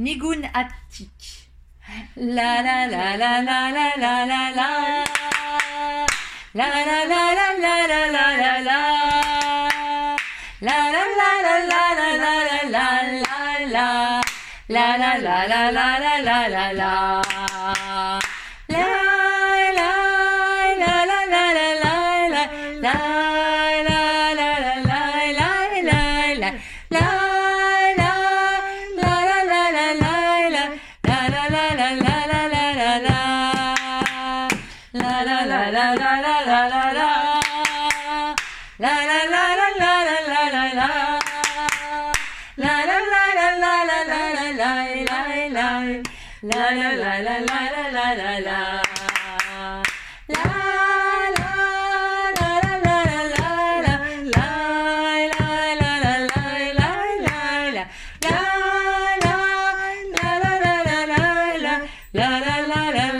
Nigoun Attic. La la la la la la la la la. La la la la la la la la la. La la la la la la la la la. La la la la la la la la la. La la la la la la la la. La la la la la la la la. La La la la la la la la la la. La la la la la la la la la. La la la la la la la la la la la. La la la la la la la la la. La la la la la la la. La la la la la la la la. La la la la la la la. La la la la